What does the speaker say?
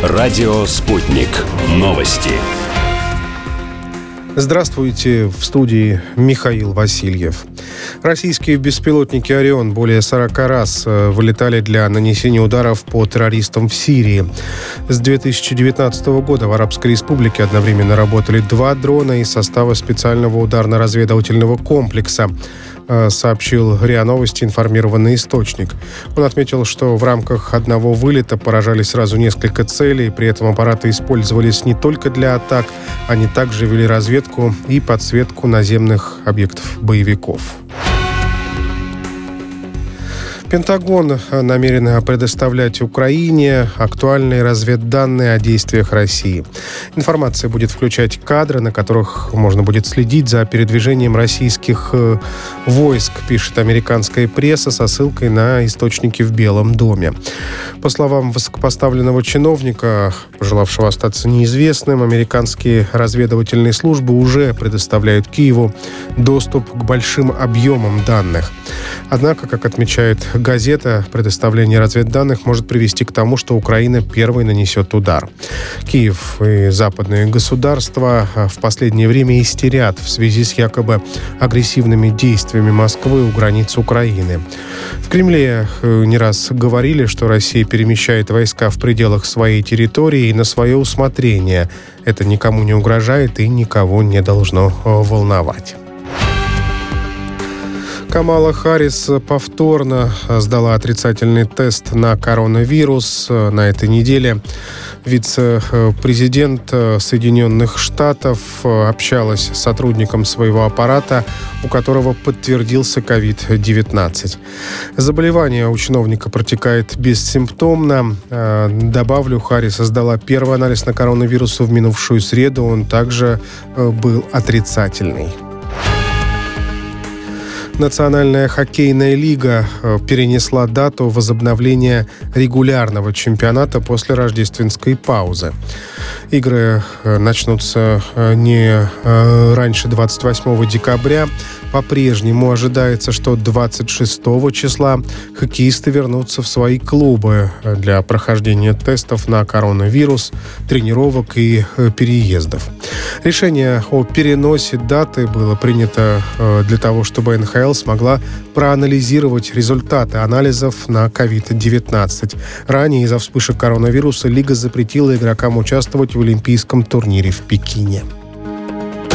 Радио «Спутник». Новости. Здравствуйте, в студии Михаил Васильев. Российские беспилотники «Орион» более 40 раз вылетали для нанесения ударов по террористам в Сирии. С 2019 года в Арабской Республике одновременно работали 2 дрона из состава специального ударно-разведывательного комплекса, сообщил РИА Новости информированный источник. Он отметил, что в рамках одного вылета поражали сразу несколько целей, при этом аппараты использовались не только для атак, они также вели разведку и подсветку наземных объектов боевиков. Пентагон намерен предоставлять Украине актуальные разведданные о действиях России. Информация будет включать кадры, на которых можно будет следить за передвижением российских войск, пишет американская пресса со ссылкой на источники в Белом доме. По словам высокопоставленного чиновника, пожелавшего остаться неизвестным, американские разведывательные службы уже предоставляют Киеву доступ к большим объемам данных. Однако, как отмечает газета, предоставление разведданных может привести к тому, что Украина первой нанесет удар. Киев и западные государства в последнее время истерят в связи с якобы агрессивными действиями Москвы у границ Украины. В Кремле не раз говорили, что Россия перемещает войска в пределах своей территории и на свое усмотрение. Это никому не угрожает и никого не должно волновать. Камала Харрис повторно сдала отрицательный тест на коронавирус на этой неделе. Вице-президент Соединенных Штатов общалась с сотрудником своего аппарата, у которого подтвердился COVID-19. Заболевание у чиновника протекает бессимптомно. Добавлю, Харрис сдала первый анализ на коронавирус в минувшую среду. Он также был отрицательный. Национальная хоккейная лига перенесла дату возобновления регулярного чемпионата после рождественской паузы. Игры начнутся не раньше 28 декабря. По-прежнему ожидается, что 26 числа хоккеисты вернутся в свои клубы для прохождения тестов на коронавирус, тренировок и переездов. Решение о переносе даты было принято для того, чтобы НХЛ смогла проанализировать результаты анализов на COVID-19. Ранее из-за вспышек коронавируса лига запретила игрокам участвовать в олимпийском турнире в Пекине.